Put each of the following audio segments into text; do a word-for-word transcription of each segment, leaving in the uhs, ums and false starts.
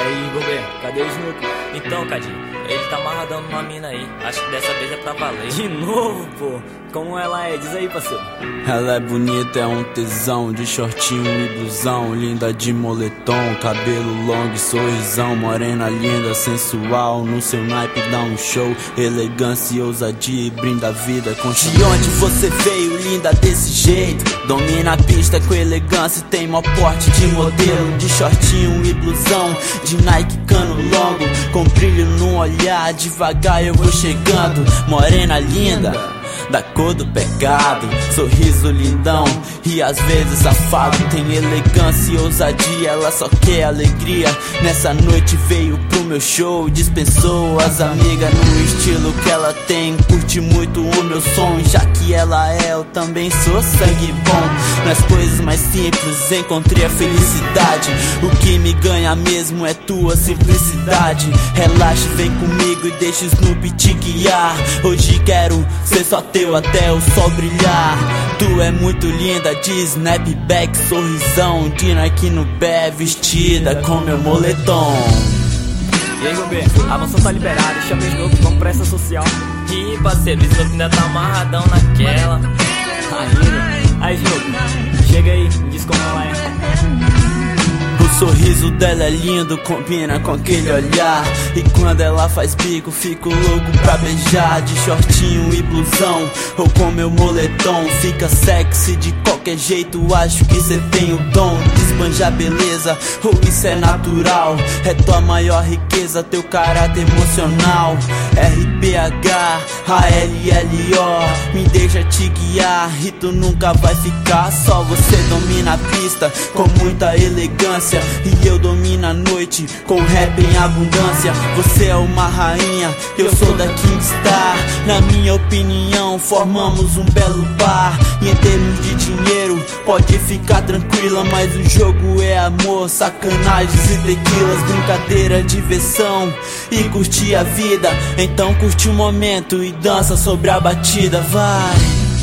aí, Gobê, cadê o Snoop? Então, Cadinho, ele tá amarradão numa mina aí. Acho que dessa vez é pra valer. De novo, pô? Como ela é? Diz aí, parceiro. Ela é bonita, é um tesão, de shortinho e blusão, linda de moletom, cabelo longo e sorrisão, morena linda, sensual, no seu naipe dá um show, elegância e ousadia e brinda a vida com chão. De onde você veio, linda desse jeito? Domina a pista com elegância e tem mó porte de modelo, de shortinho e blusão, de Nike cano longo, com brilho no olhar, devagar eu vou chegando, morena linda da cor do pecado, sorriso lindão e às vezes safado, tem elegância e ousadia, ela só quer alegria. Nessa noite veio pro meu show, dispensou as amigas no estilo que ela tem, curte muito o meu som, já que ela é, eu também sou sangue bom. Nas coisas mais simples encontrei a felicidade, o que me ganha mesmo é tua simplicidade. Relaxa, vem comigo e deixa o Snoop te guiar, hoje quero ser só teu até o sol brilhar. Tu é muito linda de snapback, sorrisão, de Nike no pé, vestida com meu moletom. E aí, Gobê, a mansão tá liberada, chama o Snoop, vamos pra essa social. Ih, parceiro, o Snoop ainda tá amarradão naquela. Ainda? Aí, Snoop, chega aí, diz como ela é. O sorriso dela é lindo, combina com aquele olhar, e quando ela faz bico, fico louco pra beijar. De shortinho e blusão, ou com meu moletom, fica sexy de qualquer jeito, acho que cê tem o dom de esbanjar beleza, ou isso é natural? É tua maior riqueza, teu caráter emocional. R B H A L L O, me deixa te guiar e tu nunca vai ficar só. Você domina a pista com muita elegância, e eu domino a noite com rap em abundância. Você é uma rainha, eu sou da Kingstar. Na minha opinião, formamos um belo par. E em termos de dinheiro, pode ficar tranquila, mas o jogo é amor, sacanagens e tequilas, brincadeira, diversão e curtir a vida. Então curte o momento e dança sobre a batida, vai.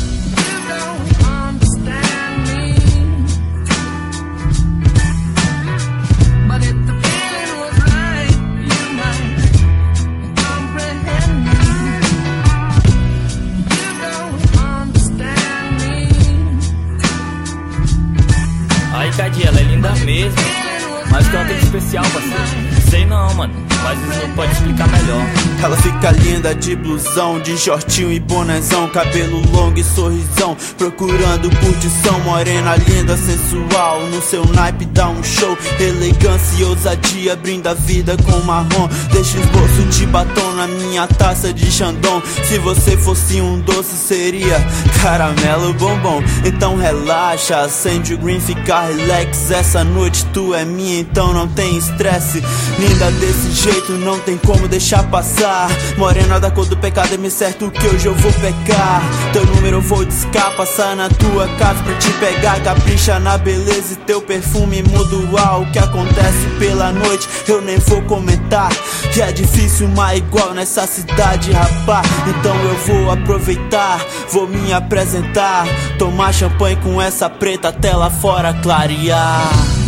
Aí, Cadinho, ela é linda mesmo. Mas o que ela tem de especial, parceiro? Sei não, mano, mas o Snoop pode explicar melhor. Ela fica linda de blusão, de shortinho e bonezão, cabelo longo e sorrisão, procurando curtição, morena linda, sensual, no seu naipe dá um show, elegância e ousadia, brinda a vida com marrom, deixa esboço de batom na minha taça de Chandon. Se você fosse um doce seria caramelo bombom, então relaxa, acende o green, fica relax, essa noite tu é minha, então não tem estresse. Linda desse jeito, não tem como deixar passar, morena da cor do pecado, é me certo que hoje eu vou pecar. Teu número eu vou discar, passar na tua casa pra te pegar. Capricha na beleza e teu perfume muda o que acontece pela noite, eu nem vou comentar, que é difícil, mas igual nessa cidade, rapá. Então eu vou aproveitar, vou me apresentar, tomar champanhe com essa preta até lá fora clarear.